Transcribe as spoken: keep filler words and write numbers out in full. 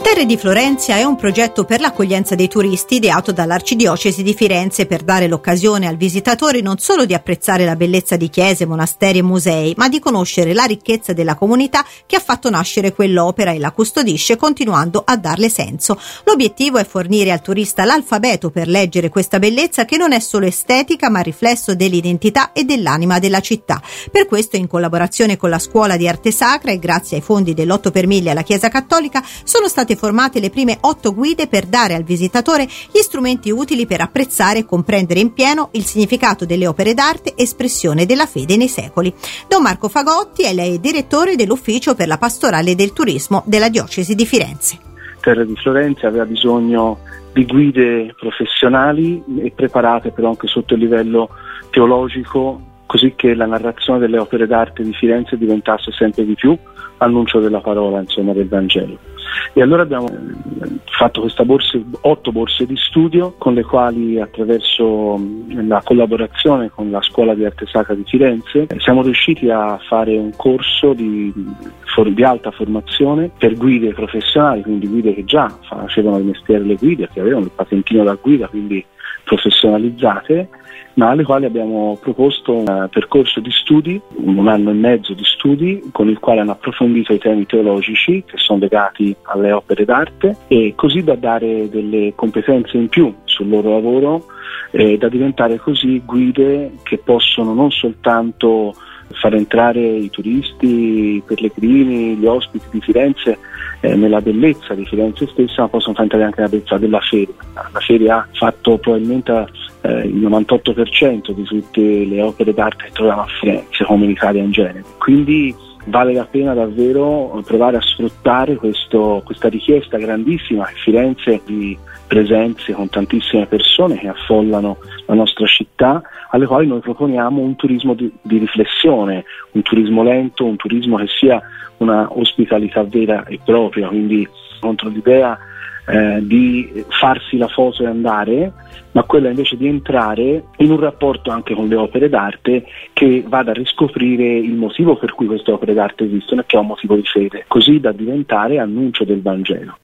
Terre di Florenzia è un progetto per l'accoglienza dei turisti ideato dall'Arcidiocesi di Firenze per dare l'occasione al visitatore non solo di apprezzare la bellezza di chiese, monasteri e musei, ma di conoscere la ricchezza della comunità che ha fatto nascere quell'opera e la custodisce, continuando a darle senso. L'obiettivo è fornire al turista l'alfabeto per leggere questa bellezza che non è solo estetica ma riflesso dell'identità e dell'anima della città. Per questo, in collaborazione con la Scuola di Arte Sacra e grazie ai fondi dell'otto per mille alla Chiesa Cattolica, sono state formate le prime otto guide per dare al visitatore gli strumenti utili per apprezzare e comprendere in pieno il significato delle opere d'arte, espressione della fede nei secoli. Don Marco Fagotti è lei direttore dell'Ufficio per la Pastorale del Turismo della Diocesi di Firenze. Terre di Florenzia aveva bisogno di guide professionali e preparate però anche sotto il livello teologico, così che la narrazione delle opere d'arte di Firenze diventasse sempre di più annuncio della parola, insomma, del Vangelo. E allora abbiamo fatto questa borse, otto borse di studio con le quali, attraverso la collaborazione con la Scuola di Arte Sacra di Firenze, siamo riusciti a fare un corso di, di alta formazione per guide professionali, quindi guide che già facevano il mestiere le guide, che avevano il patentino da guida, quindi professionalizzate, ma alle quali abbiamo proposto un percorso di studi, un anno e mezzo di studi, con il quale hanno approfondito i temi teologici che sono legati alle opere d'arte, e così da dare delle competenze in più sul loro lavoro, e da diventare così guide che possono non soltanto far entrare i turisti, i pellegrini, gli ospiti di Firenze eh, nella bellezza di Firenze stessa, ma possono far entrare anche nella bellezza della feria. La feria ha fatto probabilmente eh, il novantotto per cento di tutte le opere d'arte che troviamo a Firenze, come in Italia in genere. Quindi vale la pena davvero provare a sfruttare questo, questa richiesta grandissima a Firenze di presenze con tantissime persone che affollano la nostra città, alle quali noi proponiamo un turismo di, di riflessione, un turismo lento, un turismo che sia una ospitalità vera e propria, quindi contro l'idea eh, di farsi la foto e andare, ma quella invece di entrare in un rapporto anche con le opere d'arte che vada a riscoprire il motivo per cui queste opere d'arte esistono, e che è un motivo di fede, così da diventare annuncio del Vangelo.